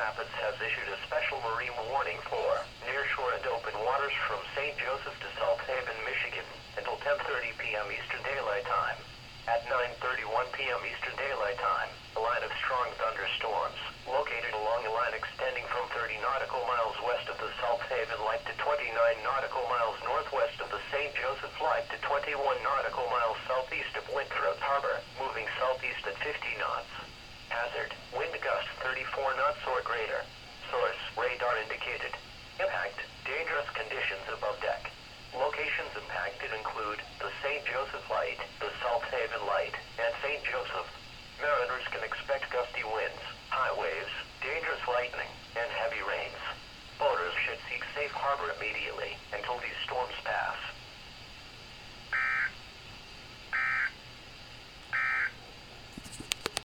Rapids has issued a special marine warning for nearshore and open waters from St. Joseph to Salt Haven, Michigan, until 10:30 p.m. Eastern Daylight Time. At 9:31 p.m. Eastern Daylight Time, a line of strong thunderstorms, located along a line extending from 30 nautical miles west of the Salt Haven Light to 29 nautical miles northwest of the St. Joseph Light to 21 nautical miles southeast of Winthrop Harbor, moving southeast at 50 knots. Hazard, wind gust 34 knots or greater. Source, radar indicated. Impact, dangerous conditions above deck. Locations impacted include the St. Joseph Light, the Salt Haven Light, and St. Joseph. Mariners can expect gusty winds, high waves,